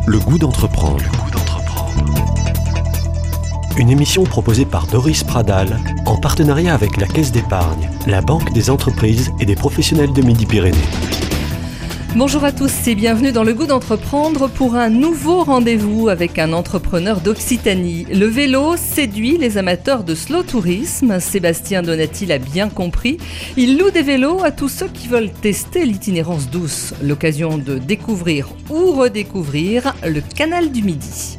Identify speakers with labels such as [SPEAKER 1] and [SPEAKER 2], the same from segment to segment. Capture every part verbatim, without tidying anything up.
[SPEAKER 1] Le goût d'entreprendre. Le goût d'entreprendre. Une émission proposée par Doris Pradal en partenariat avec la Caisse d'épargne, la Banque des entreprises et des professionnels de Midi-Pyrénées.
[SPEAKER 2] Bonjour à tous et bienvenue dans Le Goût d'entreprendre pour un nouveau rendez-vous avec un entrepreneur d'Occitanie. Le vélo séduit les amateurs de slow tourisme. Sébastien Donati l'a bien compris. Il loue des vélos à tous ceux qui veulent tester l'itinérance douce. L'occasion de découvrir ou redécouvrir le canal du Midi.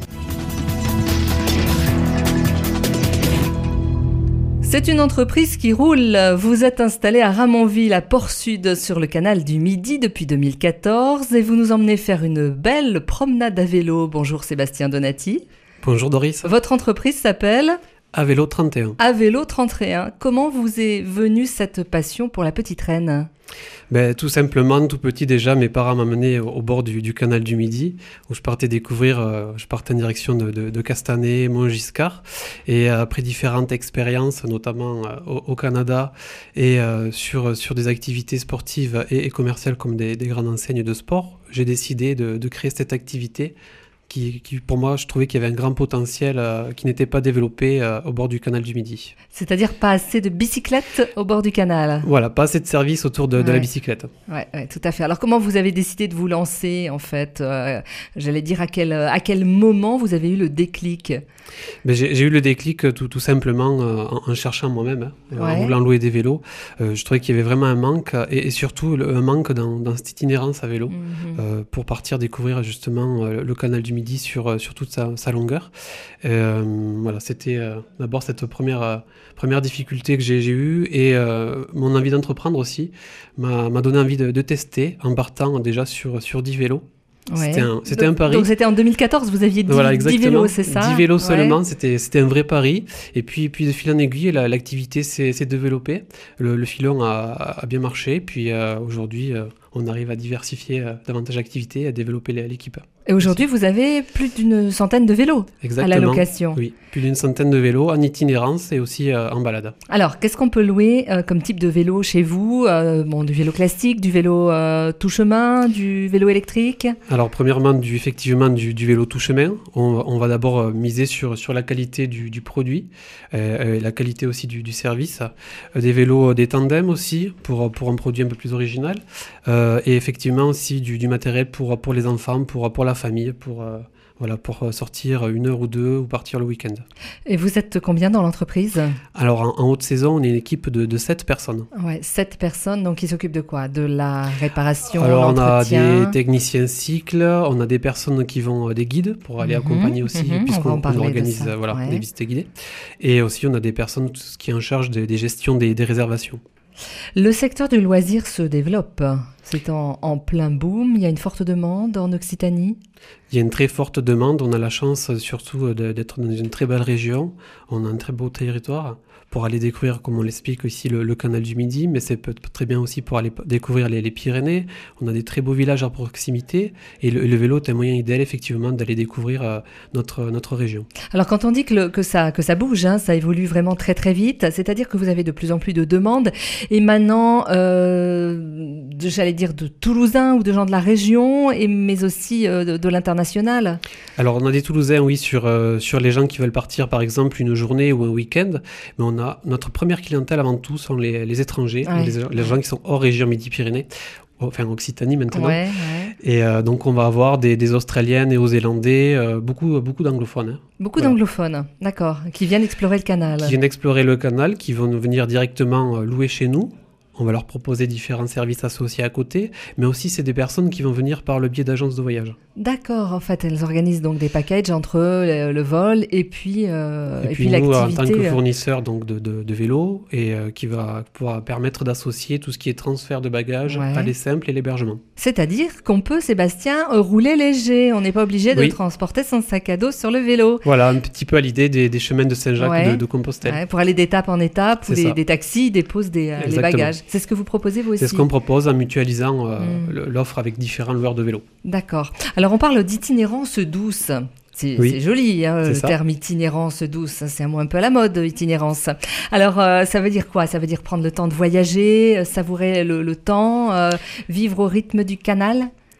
[SPEAKER 2] C'est une entreprise qui roule. Vous êtes installé à Ramonville, à Port-Sud, sur le canal du Midi depuis deux mille quatorze et vous nous emmenez faire une belle promenade à vélo. Bonjour Sébastien Donati.
[SPEAKER 3] Bonjour Doris.
[SPEAKER 2] Votre entreprise s'appelle
[SPEAKER 3] Avélo trente et un.
[SPEAKER 2] Avélo trente et un. Comment vous est venue cette passion pour la petite reine ?
[SPEAKER 3] Ben, tout simplement, tout petit déjà, mes parents m'amenaient au, au bord du, du canal du Midi, où je partais découvrir, euh, je partais en direction de, de, de Castanet, Montgiscard, et euh, après différentes expériences, notamment euh, au, au Canada, et euh, sur, sur des activités sportives et, et commerciales comme des, des grandes enseignes de sport, j'ai décidé de, de créer cette activité Qui, qui, pour moi, je trouvais qu'il y avait un grand potentiel euh, qui n'était pas développé euh, au bord du canal du Midi.
[SPEAKER 2] C'est-à-dire pas assez de bicyclettes au bord du canal.
[SPEAKER 3] Voilà, pas assez de services autour de,
[SPEAKER 2] ouais.
[SPEAKER 3] de la bicyclette.
[SPEAKER 2] Oui, ouais, tout à fait. Alors, comment vous avez décidé de vous lancer, en fait euh, J'allais dire, à quel, à quel moment vous avez eu le déclic ?
[SPEAKER 3] Mais j'ai, j'ai eu le déclic tout, tout simplement euh, en, en cherchant moi-même, hein, ouais. en voulant louer des vélos. Euh, je trouvais qu'il y avait vraiment un manque, et, et surtout le, un manque dans, dans cette itinérance à vélo, mm-hmm. euh, pour partir découvrir justement euh, le canal du Midi sur, sur toute sa, sa longueur. Euh, voilà, c'était euh, d'abord cette première, euh, première difficulté que j'ai, j'ai eue, et euh, mon envie d'entreprendre aussi m'a, m'a donné envie de, de tester en partant déjà sur, sur dix vélos.
[SPEAKER 2] Ouais.
[SPEAKER 3] C'était, un, c'était
[SPEAKER 2] donc,
[SPEAKER 3] un pari.
[SPEAKER 2] Donc c'était en deux mille quatorze, vous aviez dix,
[SPEAKER 3] voilà,
[SPEAKER 2] dix vélos, c'est ça ?
[SPEAKER 3] dix vélos seulement,
[SPEAKER 2] ouais.
[SPEAKER 3] c'était, c'était un vrai pari. Et puis, puis de fil en aiguille, la, l'activité s'est, s'est développée. Le, le filon a, a bien marché. Puis euh, aujourd'hui, euh, on arrive à diversifier euh, davantage l'activité, à développer l'équipe.
[SPEAKER 2] Et aujourd'hui, vous avez plus d'une centaine de vélos
[SPEAKER 3] Exactement,
[SPEAKER 2] à la location.
[SPEAKER 3] Oui, plus d'une centaine de vélos en itinérance et aussi euh, en balade.
[SPEAKER 2] Alors, qu'est-ce qu'on peut louer euh, comme type de vélo chez vous ? euh, Bon, du vélo classique, du vélo euh, tout-chemin, du vélo électrique ?
[SPEAKER 3] Alors, premièrement, du, effectivement, du, du vélo tout-chemin. On, on va d'abord euh, miser sur, sur la qualité du, du produit, euh, et la qualité aussi du, du service. Euh, des vélos, euh, des tandems aussi, pour, pour un produit un peu plus original. Euh, et effectivement aussi du, du matériel pour, pour les enfants, pour, pour la famille, pour, euh, voilà, pour sortir une heure ou deux ou partir le week-end.
[SPEAKER 2] Et vous êtes combien dans l'entreprise ?
[SPEAKER 3] Alors en, en haute saison, on est une équipe de, de sept personnes.
[SPEAKER 2] Ouais, sept personnes, donc ils s'occupent de quoi ? De la réparation,
[SPEAKER 3] Alors
[SPEAKER 2] l'entretien.
[SPEAKER 3] On a des techniciens cycles, on a des personnes qui vont, des guides pour aller mmh, accompagner aussi, mmh, puisqu'on on organise voilà, ouais. des visites guidées. Et aussi on a des personnes qui sont en charge des, des gestions des, des réservations.
[SPEAKER 2] Le secteur du loisir se développe. C'est en, en plein boom. Il y a une forte demande en Occitanie.
[SPEAKER 3] Il y a une très forte demande. On a la chance surtout d'être dans une très belle région. On a un très beau territoire pour aller découvrir, comme on l'explique ici, le, le canal du Midi, mais c'est peut, très bien aussi pour aller découvrir les, les Pyrénées. On a des très beaux villages à proximité et le, le vélo est un moyen idéal effectivement d'aller découvrir euh, notre, notre région.
[SPEAKER 2] Alors quand on dit que, le, que, ça, que ça bouge, hein, ça évolue vraiment très très vite, c'est-à-dire que vous avez de plus en plus de demandes et maintenant, euh, de, j'allais dire de Toulousains ou de gens de la région, et, mais aussi euh, de, de l'international. Alors
[SPEAKER 3] on a des Toulousains, oui, sur, euh, sur les gens qui veulent partir par exemple une journée ou un week-end, mais on a notre première clientèle avant tout sont les, les étrangers, ouais. les, les gens qui sont hors région Midi-Pyrénées, enfin Occitanie maintenant. Ouais, ouais. Et euh, donc on va avoir des, des Australiens, Néo-Zélandais, euh, beaucoup, beaucoup d'anglophones. Hein.
[SPEAKER 2] Beaucoup
[SPEAKER 3] voilà.
[SPEAKER 2] d'anglophones, d'accord, qui viennent explorer le canal.
[SPEAKER 3] Qui viennent explorer le canal, qui vont venir directement euh, louer chez nous. On va leur proposer différents services associés à côté, mais aussi c'est des personnes qui vont venir par le biais d'agences de voyage.
[SPEAKER 2] D'accord, en fait, elles organisent donc des packages entre le, le vol et puis, euh,
[SPEAKER 3] et
[SPEAKER 2] et
[SPEAKER 3] puis,
[SPEAKER 2] puis
[SPEAKER 3] nous,
[SPEAKER 2] l'activité.
[SPEAKER 3] En tant que fournisseur donc, de, de, de vélos, et euh, qui va pouvoir permettre d'associer tout ce qui est transfert de bagages, ouais. aller simple et l'hébergement.
[SPEAKER 2] C'est-à-dire qu'on peut, Sébastien, rouler léger. On n'est pas obligé de oui. transporter son sac à dos sur le vélo.
[SPEAKER 3] Voilà, un petit peu à l'idée des, des chemins de Saint-Jacques
[SPEAKER 2] ouais.
[SPEAKER 3] de, de Compostelle.
[SPEAKER 2] Ouais, pour aller d'étape en étape, où les, des taxis déposent des, euh, les bagages. C'est ce que vous proposez vous aussi ?
[SPEAKER 3] C'est ce qu'on propose en mutualisant euh, mmh. l'offre avec différents loueurs de vélos.
[SPEAKER 2] D'accord. Alors on parle d'itinérance douce. C'est, oui. c'est joli, hein,
[SPEAKER 3] c'est
[SPEAKER 2] le
[SPEAKER 3] ça.
[SPEAKER 2] terme itinérance douce. C'est un mot un peu à la mode, itinérance. Alors, euh, ça veut dire quoi ? Ça veut dire prendre le temps de voyager, savourer le, le temps, euh, vivre au rythme du canal ?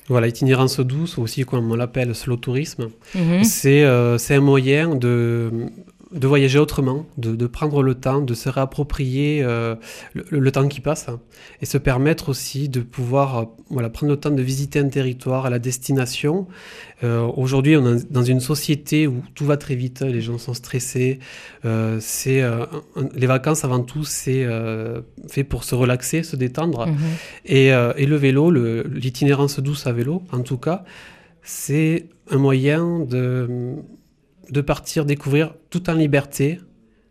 [SPEAKER 3] Voilà, itinérance douce, ou aussi comme on l'appelle, slow tourisme,
[SPEAKER 2] Mhm.
[SPEAKER 3] c'est, euh, c'est un moyen de, de voyager autrement, de, de prendre le temps, de se réapproprier euh, le, le temps qui passe, hein, et se permettre aussi de pouvoir euh, voilà, prendre le temps de visiter un territoire à la destination. Euh, aujourd'hui, on est dans une société où tout va très vite, les gens sont stressés. Euh, c'est, euh, un- les vacances, avant tout, c'est euh, fait pour se relaxer, se détendre.
[SPEAKER 2] Mhm.
[SPEAKER 3] Et, euh, et le vélo, le- l'itinérance douce à vélo, en tout cas, c'est un moyen de, de partir découvrir tout en liberté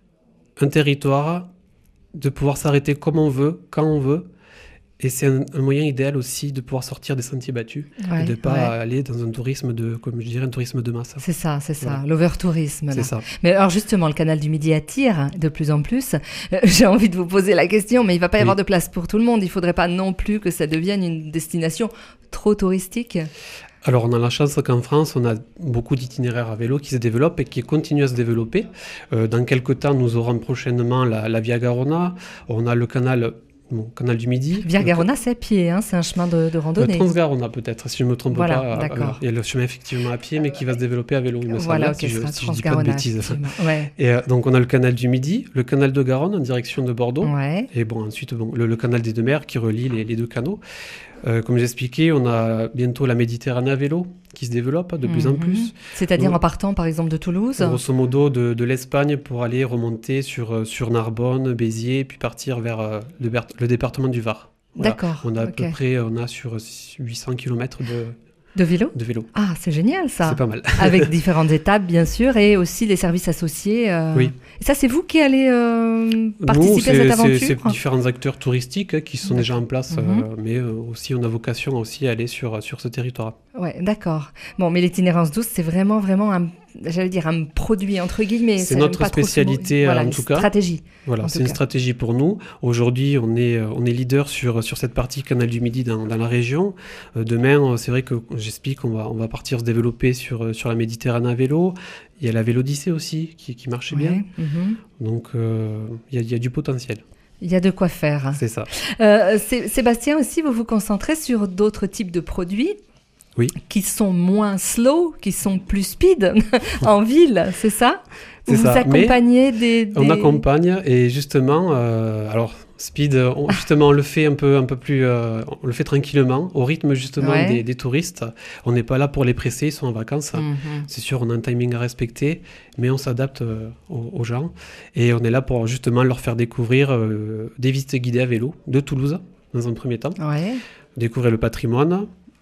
[SPEAKER 3] un territoire, de pouvoir s'arrêter comme on veut, quand on veut. Et c'est un, un moyen idéal aussi de pouvoir sortir des sentiers battus
[SPEAKER 2] Ouais,
[SPEAKER 3] et de ne pas
[SPEAKER 2] ouais.
[SPEAKER 3] aller dans un tourisme de, comme je dirais, un tourisme de masse.
[SPEAKER 2] C'est ça, c'est ça,
[SPEAKER 3] Voilà.
[SPEAKER 2] l'overtourisme.
[SPEAKER 3] C'est
[SPEAKER 2] là.
[SPEAKER 3] ça.
[SPEAKER 2] Mais alors justement, le canal du Midi attire de plus en plus. Euh, j'ai envie de vous poser la question, mais il va pas y
[SPEAKER 3] Oui.
[SPEAKER 2] avoir de place pour tout le monde. Il faudrait pas non plus que ça devienne une destination trop touristique.
[SPEAKER 3] Alors, on a la chance qu'en France, on a beaucoup d'itinéraires à vélo qui se développent et qui continuent à se développer. Euh, dans quelques temps, nous aurons prochainement la, la Via Garona. On a le canal, bon, canal du Midi.
[SPEAKER 2] Via Garona, c'est à pied, hein, c'est un chemin de, de
[SPEAKER 3] Le
[SPEAKER 2] randonnée.
[SPEAKER 3] Transgarona, peut-être, si je ne me trompe
[SPEAKER 2] Voilà,
[SPEAKER 3] pas.
[SPEAKER 2] d'accord.
[SPEAKER 3] Alors, il y a le chemin effectivement à pied, mais qui va se développer à vélo, il me
[SPEAKER 2] Voilà,
[SPEAKER 3] semble,
[SPEAKER 2] ok,
[SPEAKER 3] si
[SPEAKER 2] ce
[SPEAKER 3] je
[SPEAKER 2] sera
[SPEAKER 3] si je dis pas de
[SPEAKER 2] Transgarona,
[SPEAKER 3] bêtises.
[SPEAKER 2] effectivement. Ouais.
[SPEAKER 3] Et euh, donc, on a le canal du Midi, le canal de Garonne en direction de Bordeaux.
[SPEAKER 2] Ouais.
[SPEAKER 3] Et bon, ensuite, bon, le, le canal des Deux Mers qui relie les, les deux canaux. Euh, comme j'expliquais, on a bientôt la Méditerranée à vélo qui se développe de plus en
[SPEAKER 2] Mhm.
[SPEAKER 3] plus.
[SPEAKER 2] C'est-à-dire
[SPEAKER 3] Oui.
[SPEAKER 2] en partant, par exemple, de Toulouse.
[SPEAKER 3] Grosso modo, de, de l'Espagne pour aller remonter sur, euh, sur Narbonne, Béziers, puis partir vers euh, le, Ber- le département du Var. Voilà.
[SPEAKER 2] D'accord.
[SPEAKER 3] On a à
[SPEAKER 2] ok.
[SPEAKER 3] peu près, on a sur huit cents kilomètres de,
[SPEAKER 2] De vélo.
[SPEAKER 3] de vélo.
[SPEAKER 2] Ah, c'est génial ça.
[SPEAKER 3] C'est pas mal.
[SPEAKER 2] Avec différentes étapes, bien sûr, et aussi les services associés. euh.
[SPEAKER 3] Oui.
[SPEAKER 2] Et ça, c'est vous qui allez euh,
[SPEAKER 3] Nous,
[SPEAKER 2] participer à
[SPEAKER 3] c'est-
[SPEAKER 2] cette
[SPEAKER 3] c'est-
[SPEAKER 2] aventure
[SPEAKER 3] c'est différents acteurs touristiques euh, qui sont déjà en place,
[SPEAKER 2] Mhm.
[SPEAKER 3] euh, mais euh, aussi on a vocation aussi à aller sur, sur ce territoire.
[SPEAKER 2] Ouais, d'accord. Bon, mais l'itinérance douce, c'est vraiment, vraiment un, j'allais dire un produit entre guillemets.
[SPEAKER 3] C'est
[SPEAKER 2] j'aime
[SPEAKER 3] notre
[SPEAKER 2] pas trop ce mot.
[SPEAKER 3] spécialité,
[SPEAKER 2] Voilà,
[SPEAKER 3] en
[SPEAKER 2] une
[SPEAKER 3] tout cas.
[SPEAKER 2] stratégie.
[SPEAKER 3] Voilà,
[SPEAKER 2] En
[SPEAKER 3] c'est
[SPEAKER 2] tout
[SPEAKER 3] une
[SPEAKER 2] cas.
[SPEAKER 3] stratégie pour nous. Aujourd'hui, on est, euh, on est leader sur, sur cette partie Canal du Midi dans, dans la région. Euh, demain, euh, c'est vrai que j'explique, on va, on va partir se développer sur, euh, sur la Méditerranée à vélo. Il y a la Vélodyssée aussi qui, qui marche bien.
[SPEAKER 2] Ouais, mhm.
[SPEAKER 3] Donc, euh, il y a, il y a du potentiel.
[SPEAKER 2] Il y a de quoi faire.
[SPEAKER 3] C'est ça.
[SPEAKER 2] Euh, Sé- Sébastien aussi, vous vous concentrez sur d'autres types de produits.
[SPEAKER 3] Oui.
[SPEAKER 2] Qui sont moins slow, qui sont plus speed en ville, c'est ça?
[SPEAKER 3] C'est
[SPEAKER 2] Vous
[SPEAKER 3] ça.
[SPEAKER 2] vous accompagnez des, des-
[SPEAKER 3] On accompagne et justement, euh, alors Speed, on, justement, on le fait un peu, un peu plus, euh, on le fait tranquillement, au rythme justement
[SPEAKER 2] Ouais.
[SPEAKER 3] des, des touristes. On n'est pas là pour les presser, ils sont en vacances.
[SPEAKER 2] Mhm.
[SPEAKER 3] C'est sûr, on a un timing à respecter, mais on s'adapte euh, aux, aux gens. Et on est là pour justement leur faire découvrir euh, des visites guidées à vélo de Toulouse, dans un premier temps.
[SPEAKER 2] Ouais.
[SPEAKER 3] Découvrir le patrimoine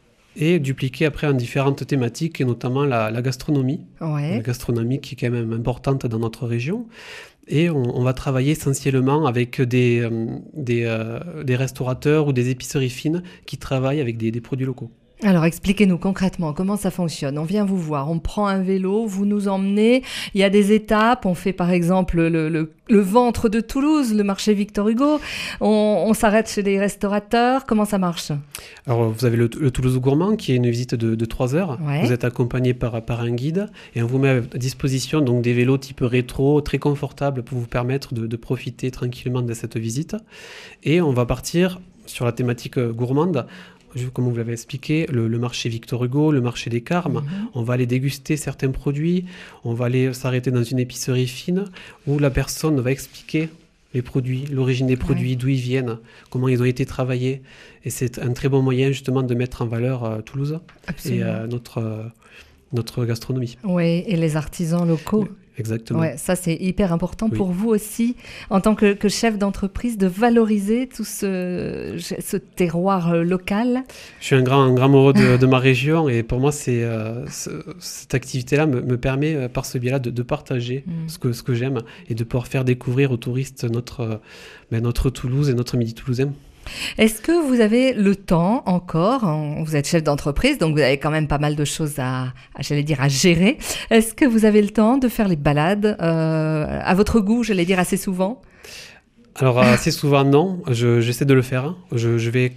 [SPEAKER 3] et dupliquer après en différentes thématiques, et notamment la, la gastronomie. La
[SPEAKER 2] Ouais.
[SPEAKER 3] gastronomie qui est quand même importante dans notre région. Et on, on va travailler essentiellement avec des, euh, des, euh, des restaurateurs ou des épiceries fines qui travaillent avec des, des produits locaux.
[SPEAKER 2] Alors expliquez-nous concrètement comment ça fonctionne. On vient vous voir, on prend un vélo, vous nous emmenez, il y a des étapes, on fait par exemple le, le, le ventre de Toulouse, le marché Victor Hugo, on, on s'arrête chez des restaurateurs, comment ça marche?
[SPEAKER 3] Alors vous avez le, le Toulouse Gourmand qui est une visite de, de trois heures.
[SPEAKER 2] Ouais.
[SPEAKER 3] Vous êtes accompagné par, par un guide et on vous met à disposition donc, des vélos type rétro, très confortables pour vous permettre de, de profiter tranquillement de cette visite. Et on va partir sur la thématique euh, gourmande. Comme vous l'avez expliqué, le, le marché Victor Hugo, le marché des Carmes,
[SPEAKER 2] Mhm.
[SPEAKER 3] on va aller déguster certains produits, on va aller s'arrêter dans une épicerie fine où la personne va expliquer les produits, l'origine des produits,
[SPEAKER 2] Ouais.
[SPEAKER 3] d'où ils viennent, comment ils ont été travaillés. Et c'est un très bon moyen justement de mettre en valeur euh, Toulouse et
[SPEAKER 2] Absolument.
[SPEAKER 3] euh, notre, euh, notre gastronomie.
[SPEAKER 2] Oui, et les artisans locaux.
[SPEAKER 3] Exactement.
[SPEAKER 2] Ouais, ça c'est hyper important
[SPEAKER 3] Oui.
[SPEAKER 2] pour vous aussi, en tant que, que chef d'entreprise, de valoriser tout ce, ce terroir euh, local.
[SPEAKER 3] Je suis un grand, un grand amoureux de, de ma région et pour moi, c'est, euh, ce- cette activité-là me, me permet euh, par ce biais-là de, de partager
[SPEAKER 2] Mm.
[SPEAKER 3] ce que, ce que j'aime et de pouvoir faire découvrir aux touristes notre, euh, ben, notre Toulouse et notre Midi toulousain.
[SPEAKER 2] Est-ce que vous avez le temps encore, en- vous êtes chef d'entreprise, donc vous avez quand même pas mal de choses à, à, j'allais dire, à gérer. Est-ce que vous avez le temps de faire les balades euh, à votre goût, j'allais dire, assez souvent?
[SPEAKER 3] Alors assez souvent non, je, j'essaie de le faire. Je, je vais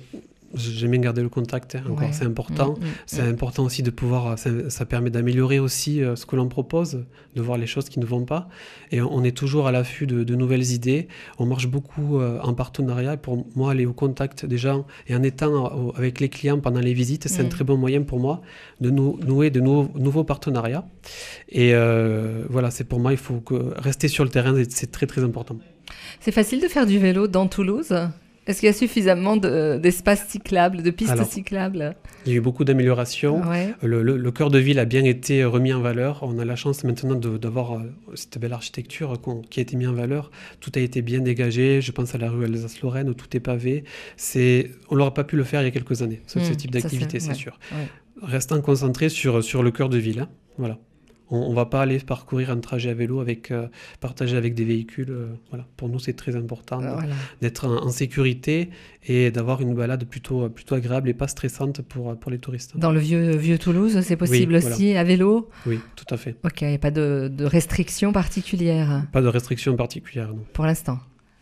[SPEAKER 3] j'aime bien garder le contact, hein, encore, ouais. c'est important. Mmh, mmh, c'est mmh. important aussi de pouvoir, ça, ça permet d'améliorer aussi euh, ce que l'on propose, de voir les choses qui ne vont pas. Et on, on est toujours à l'affût de, de nouvelles idées. On marche beaucoup euh, en partenariat. Et pour moi, aller au contact des gens et en étant euh, avec les clients pendant les visites, c'est mmh. un très bon moyen pour moi de nou- nouer de nou- nouveaux partenariats. Et euh, voilà, c'est pour moi, il faut que rester sur le terrain, c'est très très important.
[SPEAKER 2] C'est facile de faire du vélo dans Toulouse ? Est-ce qu'il y a suffisamment de, d'espaces cyclables, de pistes Alors, cyclables ?
[SPEAKER 3] Il y a eu beaucoup d'améliorations.
[SPEAKER 2] Ouais.
[SPEAKER 3] Le, le, le cœur de ville a bien été remis en valeur. On a la chance maintenant de, d'avoir euh, cette belle architecture qui a été mise en valeur. Tout a été bien dégagé. Je pense à la rue Alsace-Lorraine où tout est pavé. C'est... On n'aurait pas pu le faire il y a quelques années, ce, mmh, ce type d'activité, c'est, c'est ouais. sûr. Ouais. Restant concentré sur, sur le cœur de ville. Hein. Voilà. On ne va pas aller parcourir un trajet à vélo, avec, euh, partager avec des véhicules. Euh, voilà. Pour nous, c'est très important euh, voilà. d'être en, en sécurité et d'avoir une balade plutôt, plutôt agréable et pas stressante pour, pour les touristes.
[SPEAKER 2] Dans le vieux, vieux Toulouse, c'est possible oui, aussi, voilà. à vélo ?
[SPEAKER 3] Oui, tout à fait.
[SPEAKER 2] Ok, il n'y a pas de, de restrictions particulières ?
[SPEAKER 3] Pas de restrictions particulières, non.
[SPEAKER 2] Pour l'instant.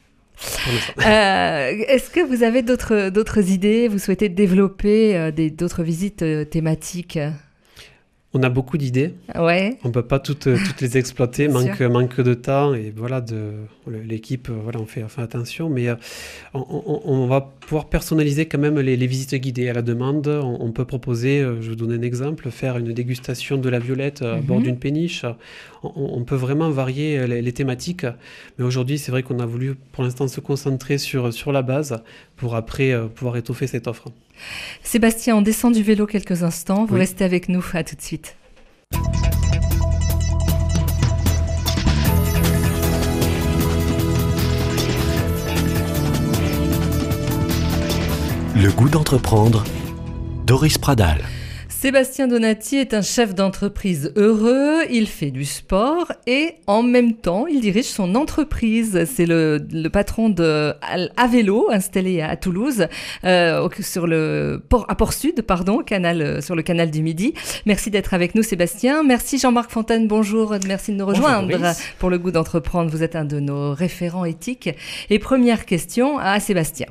[SPEAKER 2] euh, est-ce que vous avez d'autres, d'autres idées ? Vous souhaitez développer euh, des, d'autres visites euh, thématiques ?
[SPEAKER 3] On a beaucoup d'idées.
[SPEAKER 2] Ouais.
[SPEAKER 3] On ne peut pas toutes, toutes les exploiter, manque, manque de temps. Et voilà, de, l'équipe, voilà, on fait, on fait attention. Mais euh, on, on, on va pouvoir personnaliser quand même les, les visites guidées à la demande. On, on peut proposer, euh, je vais vous donner un exemple, faire une dégustation de la violette euh, mm-hmm. à bord d'une péniche. On, on peut vraiment varier les, les thématiques. Mais aujourd'hui, c'est vrai qu'on a voulu pour l'instant se concentrer sur, sur la base pour après euh, pouvoir étoffer cette offre.
[SPEAKER 2] Sébastien, on descend du vélo quelques instants. Vous oui. restez avec nous. À tout de suite.
[SPEAKER 1] Le goût d'entreprendre, Doris Pradal.
[SPEAKER 2] Sébastien Donati est un chef d'entreprise heureux, il fait du sport et en même temps, il dirige son entreprise. C'est le, le patron de à vélo installé à Toulouse, euh, sur le port, à Port-Sud, pardon, canal, sur le canal du Midi. Merci d'être avec nous, Sébastien. Merci Jean-Marc Fontaine, bonjour, merci de nous rejoindre bonjour, pour le goût d'entreprendre. Vous êtes un de nos référents éthiques. Et première question à Sébastien.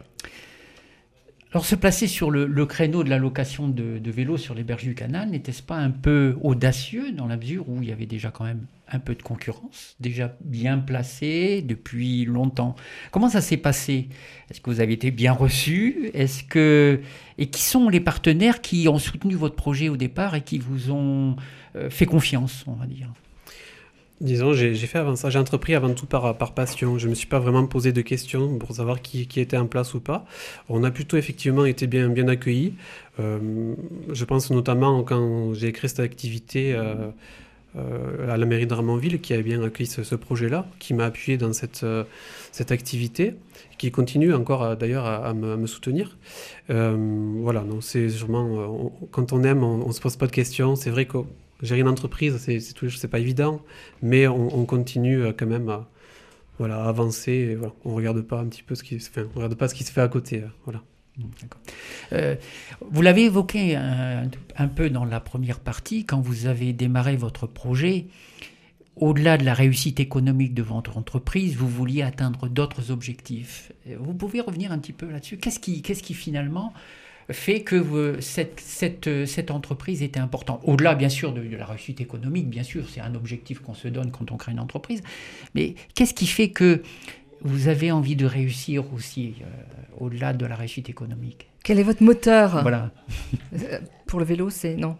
[SPEAKER 4] Alors, se placer sur le, le créneau de la location de, de vélos sur les berges du canal, n'était-ce pas un peu audacieux dans la mesure où il y avait déjà quand même un peu de concurrence, déjà bien placée depuis longtemps ? Comment ça s'est passé ? Est-ce que vous avez été bien reçu ? Est-ce que... Et qui sont les partenaires qui ont soutenu votre projet au départ et qui vous ont euh, fait confiance, on va dire ?
[SPEAKER 3] Disons, j'ai, j'ai fait avant ça, j'ai entrepris avant tout par, par passion. Je ne me suis pas vraiment posé de questions pour savoir qui, qui était en place ou pas. On a plutôt effectivement été bien, bien accueillis. Euh, je pense notamment quand j'ai créé cette activité euh, euh, à la mairie de Ramonville, qui a bien accueilli ce, ce projet-là, qui m'a appuyé dans cette, euh, cette activité, qui continue encore à, d'ailleurs à, à, me, à me soutenir. Euh, voilà, donc c'est sûrement, on, quand on aime, on ne se pose pas de questions. C'est vrai que gérer une entreprise, c'est, c'est, tout, c'est pas évident, mais on, on continue quand même à, voilà, à avancer. Et voilà, on regarde pas un petit peu ce qui se fait, on regarde pas ce qui se fait à côté. Voilà.
[SPEAKER 4] D'accord. Euh, vous l'avez évoqué un, un peu dans la première partie, quand vous avez démarré votre projet. Au-delà de la réussite économique de votre entreprise, vous vouliez atteindre d'autres objectifs. Vous pouvez revenir un petit peu là-dessus ? Qu'est-ce qui, qu'est-ce qui finalement fait que vous, cette, cette, cette entreprise était importante. Au-delà, bien sûr, de, de la réussite économique, bien sûr, c'est un objectif qu'on se donne quand on crée une entreprise. Mais qu'est-ce qui fait que vous avez envie de réussir aussi, euh, au-delà de la réussite économique ?
[SPEAKER 2] Quel est votre moteur ?
[SPEAKER 4] Voilà.
[SPEAKER 2] Pour le vélo, c'est non.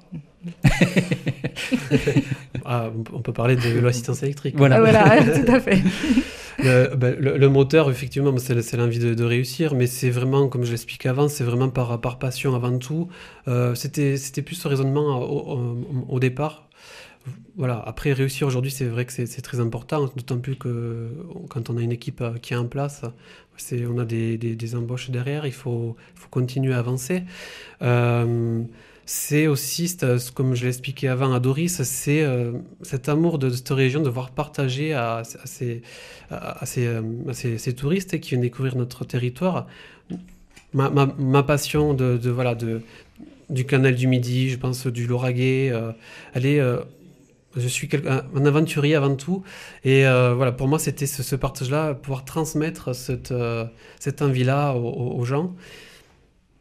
[SPEAKER 3] Ah, on peut parler de vélo assistance électrique.
[SPEAKER 2] Voilà, voilà tout à fait.
[SPEAKER 3] Le, ben, le, le moteur, effectivement, c'est, c'est l'envie de, de réussir, mais c'est vraiment, comme je l'expliquais avant, c'est vraiment par, par passion avant tout. Euh, c'était, c'était plus ce raisonnement au, au, au départ. Voilà. Après, réussir aujourd'hui, c'est vrai que c'est, c'est très important, d'autant plus que quand on a une équipe qui est en place, c'est, on a des, des, des embauches derrière, il faut, faut continuer à avancer. Euh, C'est aussi, comme je l'ai expliqué avant à Doris, c'est euh, cet amour de, de cette région, de voir partager à, à, ces, à, à, ces, à ces, ces touristes qui viennent découvrir notre territoire ma, ma, ma passion de, de, voilà, de, du canal du Midi, je pense du Lauragais. Euh, elle est, euh, je suis un, un aventurier avant tout. Et euh, voilà, pour moi, c'était ce, ce partage-là, pouvoir transmettre cette, euh, cette envie-là aux, aux gens.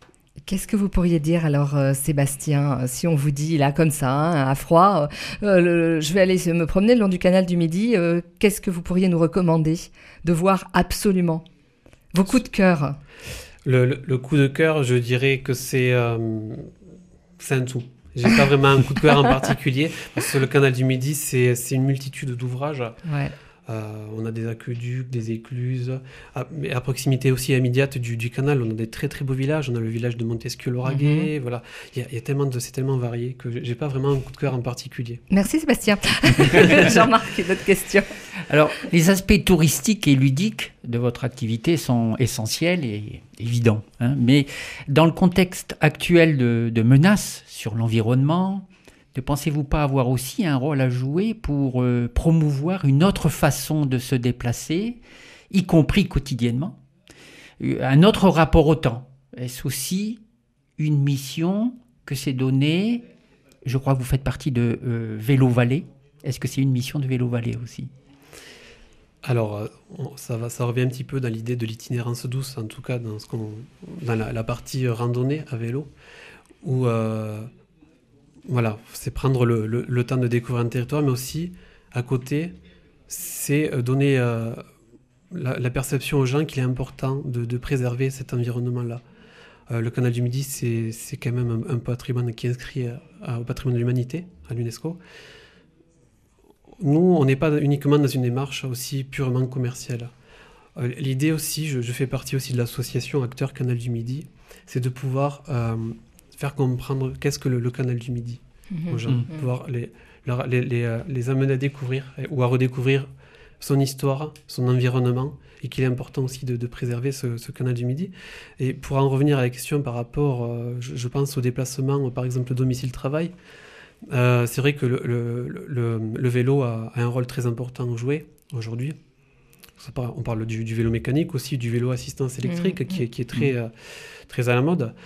[SPEAKER 2] Qu'est-ce que vous pourriez dire alors, euh, Sébastien, si on vous dit là comme ça, hein, à froid, euh, le, je vais aller me promener le long du canal du Midi, euh, qu'est-ce que vous pourriez nous recommander de voir absolument? Vos coups de cœur.
[SPEAKER 3] Le, le, le coup de cœur, je dirais que c'est, euh, c'est un tout. J'ai pas vraiment un coup de cœur en particulier, parce que le canal du Midi, c'est, c'est une multitude d'ouvrages.
[SPEAKER 2] Ouais.
[SPEAKER 3] Euh, on a des aqueducs, des écluses, à, mais à proximité aussi immédiate du, du canal, on a des très très beaux villages. On a le village de Montesquieu-Lauragais, mm-hmm. voilà. Il y a, il y a tellement de, c'est tellement varié que j'ai pas vraiment un coup de cœur en particulier.
[SPEAKER 2] Merci Sébastien. Jean-Marc, une autre question.
[SPEAKER 4] Alors, les aspects touristiques et ludiques de votre activité sont essentiels et évidents, hein, mais dans le contexte actuel de, de menaces sur l'environnement, ne pensez-vous pas avoir aussi un rôle à jouer pour euh, promouvoir une autre façon de se déplacer, y compris quotidiennement, un autre rapport au temps? Est-ce aussi une mission que c'est donné? Je crois que vous faites partie de euh, Vélo Vallée. Est-ce que c'est une mission de Vélo Vallée aussi?
[SPEAKER 3] Alors, ça, va, ça revient un petit peu dans l'idée de l'itinérance douce, en tout cas dans, ce qu'on, dans la, la partie randonnée à vélo, où... Euh, Voilà, c'est prendre le, le, le temps de découvrir un territoire, mais aussi, à côté, c'est donner euh, la, la perception aux gens qu'il est important de, de préserver cet environnement-là. Euh, le canal du Midi, c'est, c'est quand même un, un patrimoine qui est inscrit à, au patrimoine de l'humanité, à l'UNESCO. Nous, on n'est pas uniquement dans une démarche aussi purement commerciale. Euh, l'idée aussi, je, je fais partie aussi de l'association Acteurs Canal du Midi, c'est de pouvoir... Euh, faire comprendre qu'est-ce que le, le canal du Midi mmh. aux gens, mmh. pouvoir les, leur, les, les, les amener à découvrir ou à redécouvrir son histoire, son environnement, et qu'il est important aussi de, de préserver ce, ce canal du Midi. Et pour en revenir à la question par rapport, euh, je, je pense au déplacement, par exemple, domicile-travail, euh, c'est vrai que le, le, le, le vélo a, a un rôle très important à jouer aujourd'hui. On parle du, du vélo mécanique aussi, du vélo assistance électrique mmh. qui, est, qui est très, mmh. euh, très à la mode.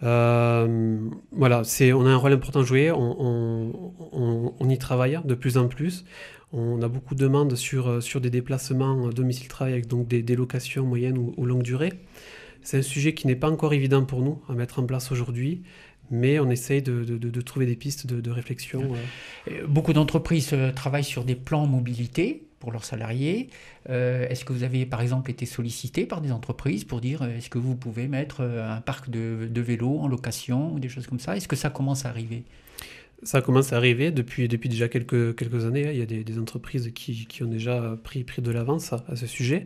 [SPEAKER 3] Euh, voilà, c'est, on a un rôle important à jouer, on, on, on, on y travaille de plus en plus. On a beaucoup de demandes sur, sur des déplacements domicile-travail avec donc des, des locations moyennes ou, ou longue durée. C'est un sujet qui n'est pas encore évident pour nous à mettre en place aujourd'hui, mais on essaye de, de, de, de trouver des pistes de, de réflexion.
[SPEAKER 4] Euh. Beaucoup d'entreprises euh, travaillent sur des plans mobilité pour leurs salariés. Euh, est-ce que vous avez, par exemple, été sollicité par des entreprises pour dire euh, est-ce que vous pouvez mettre euh, un parc de, de vélos en location ou des choses comme ça? Est-ce que ça commence à arriver?
[SPEAKER 3] Ça commence à arriver depuis, depuis déjà quelques, quelques années. Il y a des, des entreprises qui, qui ont déjà pris, pris de l'avance à, à ce sujet.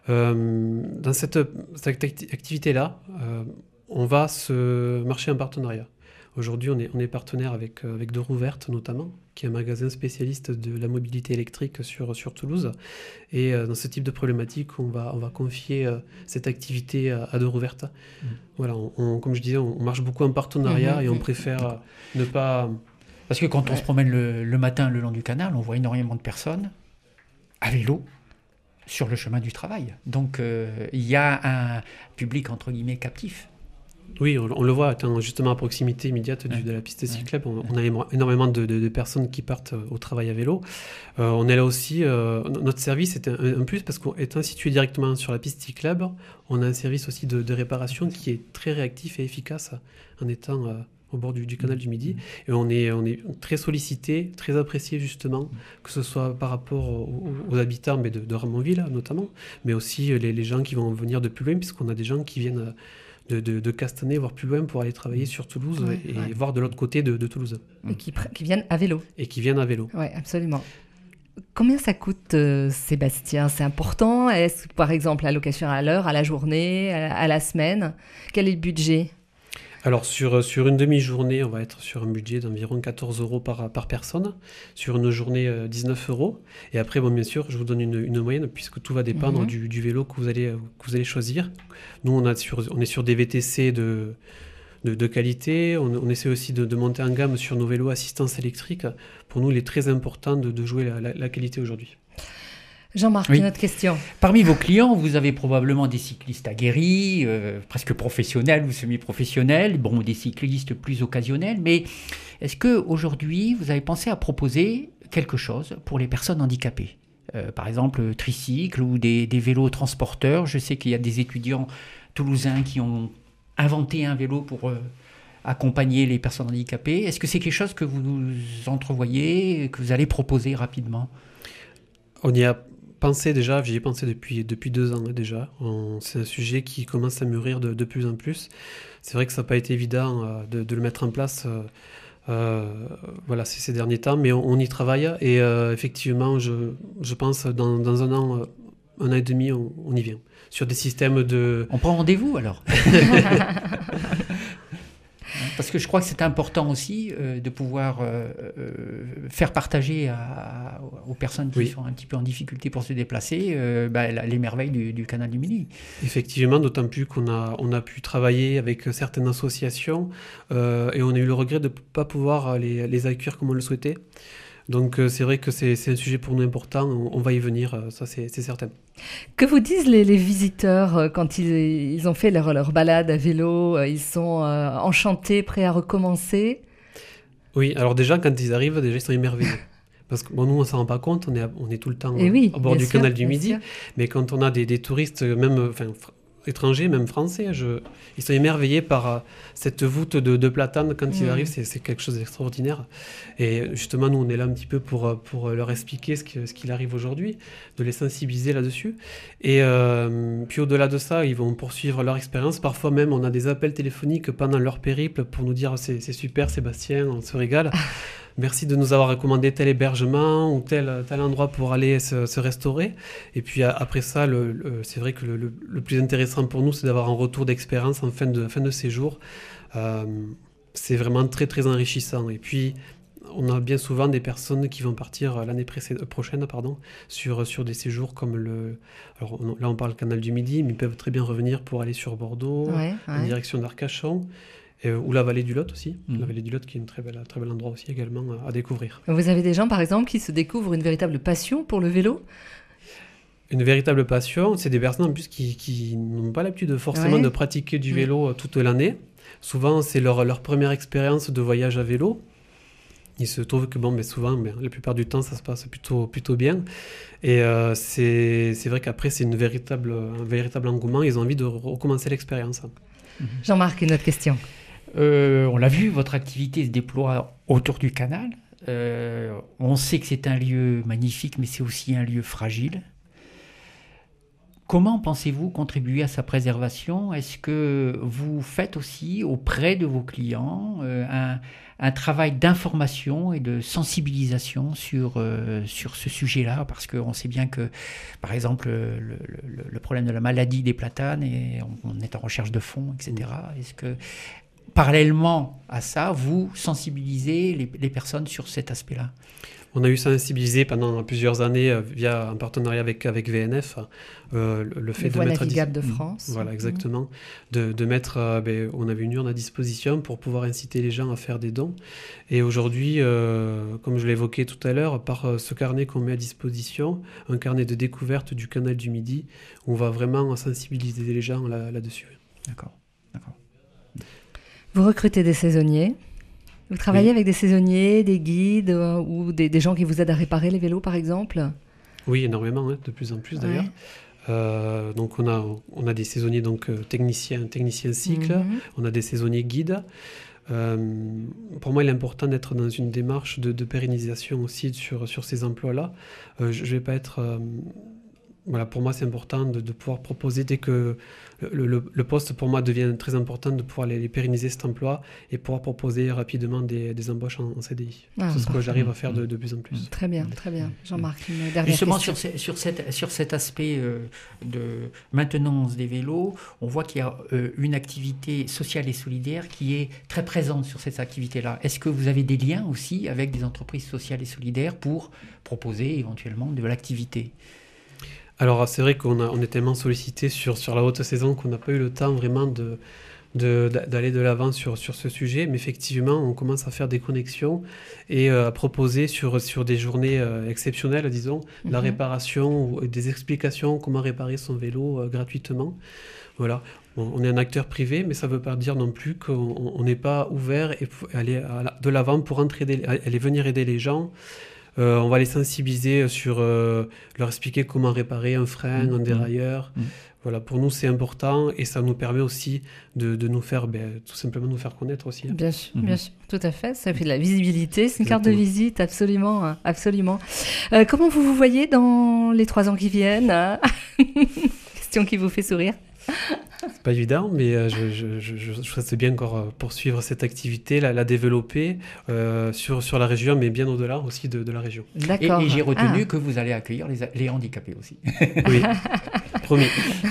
[SPEAKER 3] Euh, dans cette, cette activité-là, euh, on va se marcher en partenariat. Aujourd'hui, on est, on est partenaire avec, avec Deux Roues Vertes, notamment, qui est un magasin spécialiste de la mobilité électrique sur, sur Toulouse. Et euh, dans ce type de problématique, on va, on va confier euh, cette activité à, à Deux Roues Vertes. Mmh. Voilà, on, on, comme je disais, on, on marche beaucoup en partenariat mmh. et on préfère euh, ne pas...
[SPEAKER 4] Parce que quand ouais. on se promène le, le matin le long du canal, on voit énormément de personnes à vélo sur le chemin du travail. Donc, euh, il y a un public, entre guillemets, captif.
[SPEAKER 3] Oui, on, on le voit, étant justement à proximité immédiate du, ouais. de la piste cyclable, on, on a énormément de, de, de personnes qui partent au travail à vélo. Euh, on est là aussi, euh, notre service est un, un plus parce qu'étant situé directement sur la piste cyclable, on a un service aussi de, de réparation qui est très réactif et efficace en étant euh, au bord du, du canal du Midi. Et on est, on est très sollicité, très apprécié justement, que ce soit par rapport aux, aux habitants mais de, de Ramonville notamment, mais aussi les, les gens qui vont venir de plus loin, puisqu'on a des gens qui viennent... De, de, de Castanet, voire plus loin, pour aller travailler sur Toulouse ouais, et ouais. voir de l'autre côté de, de Toulouse.
[SPEAKER 2] Et qui, qui viennent à vélo.
[SPEAKER 3] Et qui viennent à vélo.
[SPEAKER 2] Oui, absolument. Combien ça coûte, euh, Sébastien? C'est important? Est-ce, par exemple, la location à l'heure, à la journée, à, à la semaine? Quel est le budget?
[SPEAKER 3] Alors, sur, sur une demi-journée, on va être sur un budget d'environ quatorze euros par, par personne. Sur une journée, euh, dix-neuf euros. Et après, bon, bien sûr, je vous donne une, une moyenne, puisque tout va dépendre mmh. du, du vélo que vous, allez, que vous allez choisir. Nous, on, a sur, on est sur des V T C de, de, de qualité. On, on essaie aussi de, de monter en gamme sur nos vélos assistance électrique. Pour nous, il est très important de, de jouer la, la, la qualité aujourd'hui.
[SPEAKER 2] Jean-Marc, oui. Une autre question.
[SPEAKER 4] Parmi vos clients, vous avez probablement des cyclistes aguerris, euh, presque professionnels ou semi-professionnels, bon, des cyclistes plus occasionnels, mais est-ce qu'aujourd'hui, vous avez pensé à proposer quelque chose pour les personnes handicapées ? euh, Par exemple, tricycle ou des, des vélos transporteurs. Je sais qu'il y a des étudiants toulousains qui ont inventer un vélo pour euh, accompagner les personnes handicapées. Est-ce que c'est quelque chose que vous entrevoyez, que vous allez proposer rapidement?
[SPEAKER 3] On y a pensé déjà, j'y ai pensé depuis, depuis deux ans hein, déjà. On, c'est un sujet qui commence à mûrir de, de plus en plus. C'est vrai que ça n'a pas été évident euh, de, de le mettre en place euh, euh, voilà, ces, ces derniers temps, mais on, on y travaille. Et euh, effectivement, je, je pense dans, dans un an, un an et demi, on, on y vient. Sur des systèmes de...
[SPEAKER 4] On prend rendez-vous alors. Parce que je crois que c'est important aussi euh, de pouvoir euh, euh, faire partager à, à, aux personnes qui oui. sont un petit peu en difficulté pour se déplacer euh, bah, les merveilles du, du canal du Midi.
[SPEAKER 3] Effectivement, d'autant plus qu'on a, on a pu travailler avec certaines associations euh, et on a eu le regret de ne pas pouvoir les, les accueillir comme on le souhaitait. Donc euh, c'est vrai que c'est, c'est un sujet pour nous important, on, on va y venir, euh, ça c'est, c'est certain.
[SPEAKER 2] Que vous disent les, les visiteurs euh, quand ils, ils ont fait leur, leur balade à vélo, euh, ils sont euh, enchantés, prêts à recommencer?
[SPEAKER 3] Oui, alors déjà quand ils arrivent, déjà ils sont émerveillés. Parce que bon, nous on ne s'en rend pas compte, on est, on est tout le temps euh,
[SPEAKER 2] oui,
[SPEAKER 3] au bord du
[SPEAKER 2] sûr,
[SPEAKER 3] canal du Midi,
[SPEAKER 2] sûr.
[SPEAKER 3] Mais quand on a des, des touristes, même... Enfin, étrangers, même français, je... ils sont émerveillés par euh, cette voûte de, de platane quand mmh. ils arrivent, c'est, c'est quelque chose d'extraordinaire. Et justement, nous, on est là un petit peu pour, pour leur expliquer ce, que, ce qu'il arrive aujourd'hui, de les sensibiliser là-dessus. Et euh, puis au-delà de ça, ils vont poursuivre leur expérience. Parfois même, on a des appels téléphoniques pendant leur périple pour nous dire c'est, c'est super, Sébastien, on se régale. Merci de nous avoir recommandé tel hébergement ou tel, tel endroit pour aller se, se restaurer. Et puis après ça, le, le, c'est vrai que le, le, le plus intéressant pour nous, c'est d'avoir un retour d'expérience en fin de, fin de séjour. Euh, c'est vraiment très très enrichissant. Et puis, on a bien souvent des personnes qui vont partir l'année précéd- prochaine pardon, sur, sur des séjours comme le... Alors on, là, on parle canal du Midi, mais ils peuvent très bien revenir pour aller sur Bordeaux,
[SPEAKER 2] ouais,
[SPEAKER 3] en ouais. direction d'Arcachon. Euh, ou la vallée du Lot aussi, mmh. la vallée du Lot qui est un très bel, très bel endroit aussi également à, à découvrir.
[SPEAKER 2] Vous avez des gens par exemple qui se découvrent une véritable passion pour le vélo?
[SPEAKER 3] Une véritable passion, c'est des personnes en plus qui, qui n'ont pas l'habitude forcément ouais. de pratiquer du vélo mmh. toute l'année. Souvent c'est leur, leur première expérience de voyage à vélo. Il se trouve que bon, mais souvent, mais la plupart du temps ça se passe plutôt, plutôt bien. Et euh, c'est, c'est vrai qu'après c'est une véritable, un véritable engouement, ils ont envie de recommencer l'expérience.
[SPEAKER 2] Mmh. Jean-Marc, une autre question.
[SPEAKER 4] Euh, on l'a vu, votre activité se déploie autour du canal. Euh, on sait que c'est un lieu magnifique, mais c'est aussi un lieu fragile. Comment pensez-vous contribuer à sa préservation? Est-ce que vous faites aussi auprès de vos clients euh, un, un travail d'information et de sensibilisation sur, euh, sur ce sujet-là? Parce qu'on sait bien que, par exemple, le, le, le problème de la maladie des platanes, et on est en recherche de fonds, et cetera. Est-ce que parallèlement à ça, vous sensibilisez les, les personnes sur cet aspect-là?
[SPEAKER 3] On a eu sensibilisé pendant plusieurs années euh, via un partenariat avec, avec V N F, euh, le, le fait
[SPEAKER 2] les
[SPEAKER 3] de
[SPEAKER 2] voies
[SPEAKER 3] mettre
[SPEAKER 2] navigables
[SPEAKER 3] à dis-
[SPEAKER 2] de France.
[SPEAKER 3] Voilà, exactement. Mmh. De, de mettre, euh, ben, on avait une urne à disposition pour pouvoir inciter les gens à faire des dons. Et aujourd'hui, euh, comme je l'évoquais tout à l'heure, par euh, ce carnet qu'on met à disposition, un carnet de découverte du canal du Midi, on va vraiment sensibiliser les gens là, là-dessus.
[SPEAKER 4] D'accord, d'accord.
[SPEAKER 2] Vous recrutez des saisonniers. Vous travaillez
[SPEAKER 3] oui.
[SPEAKER 2] avec des saisonniers, des guides euh, ou des, des gens qui vous aident à réparer les vélos, par exemple?
[SPEAKER 3] Oui, énormément, hein, de plus en plus d'ailleurs. Ouais. Euh, donc on a, on a des saisonniers donc, euh, techniciens, techniciens cycle, mm-hmm. on a des saisonniers guides. Euh, pour moi, il est important d'être dans une démarche de, de pérennisation aussi sur, sur ces emplois-là. Euh, je ne vais pas être... Euh, Voilà, pour moi, c'est important de, de pouvoir proposer, dès que le, le, le poste, pour moi, devient très important, de pouvoir les, les pérenniser cet emploi et pouvoir proposer rapidement des, des embauches en, en C D I. Ah, c'est ce que j'arrive à faire de, de plus en plus.
[SPEAKER 2] Très bien, très bien. Jean-Marc, une dernière
[SPEAKER 4] Justement,
[SPEAKER 2] question.
[SPEAKER 4] sur, sur, cette, sur cet aspect euh, de maintenance des vélos, on voit qu'il y a euh, une activité sociale et solidaire qui est très présente sur cette activité-là. Est-ce que vous avez des liens aussi avec des entreprises sociales et solidaires pour proposer éventuellement de l'activité ?
[SPEAKER 3] Alors, c'est vrai qu'on a, on est tellement sollicité sur, sur la haute saison qu'on n'a pas eu le temps vraiment de, de, d'aller de l'avant sur, sur ce sujet. Mais effectivement, on commence à faire des connexions et euh, à proposer sur, sur des journées euh, exceptionnelles, disons, mm-hmm. la réparation ou des explications comment réparer son vélo euh, gratuitement. Voilà. On, on est un acteur privé, mais ça ne veut pas dire non plus qu'on n'est pas ouvert et aller à la, de l'avant pour entraider, aller venir aider les gens. Euh, on va les sensibiliser sur euh, leur expliquer comment réparer un frein, mmh. un dérailleur. Mmh. Voilà, pour nous, c'est important et ça nous permet aussi de, de nous faire, ben, tout simplement nous faire connaître aussi. Hein.
[SPEAKER 2] Bien sûr, mmh. bien sûr, tout à fait. Ça fait de la visibilité, c'est une Exactement. Carte de visite, absolument, absolument. Euh, comment vous vous voyez dans les trois ans qui viennent? Question qui vous fait sourire.
[SPEAKER 3] C'est pas évident, mais euh, je, je, je, je souhaite bien encore euh, poursuivre cette activité, la, la développer euh, sur, sur la région, mais bien au-delà aussi de, de la région.
[SPEAKER 4] D'accord. Et, et j'ai retenu ah. que vous allez accueillir les, les handicapés aussi.
[SPEAKER 3] Oui, promis.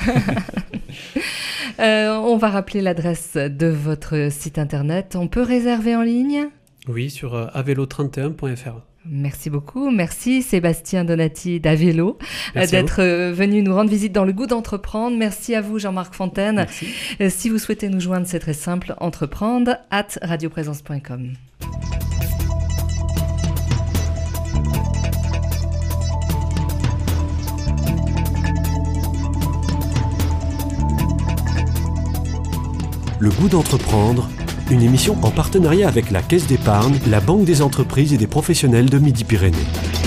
[SPEAKER 2] euh, on va rappeler l'adresse de votre site internet. On peut réserver en ligne ?
[SPEAKER 3] Oui, sur euh, avélo trente et un point f r.
[SPEAKER 2] Merci beaucoup. Merci Sébastien Donati d'Avélo d'être venu nous rendre visite dans le goût d'entreprendre. Merci à vous Jean-Marc Fontaine.
[SPEAKER 3] Merci.
[SPEAKER 2] Si vous souhaitez nous joindre, c'est très simple, entreprendre arobase radioprésence point com.
[SPEAKER 1] Le goût d'entreprendre, une émission en partenariat avec la Caisse d'épargne, la Banque des entreprises et des professionnels de Midi-Pyrénées.